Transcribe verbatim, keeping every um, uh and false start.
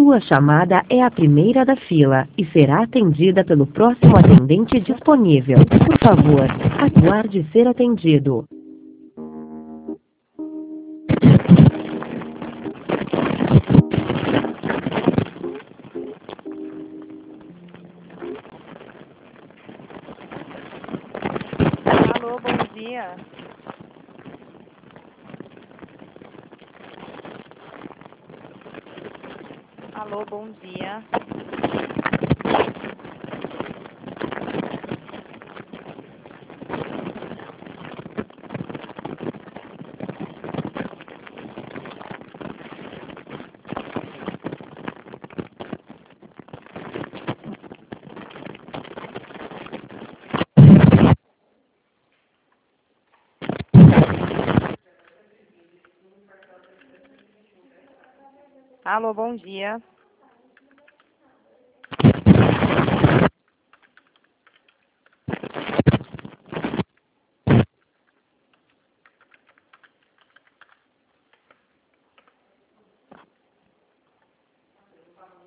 Sua chamada é a primeira da fila e será atendida pelo próximo atendente disponível. Por favor, aguarde ser atendido. Alô, bom dia. Alô, bom dia. Alô, bom dia.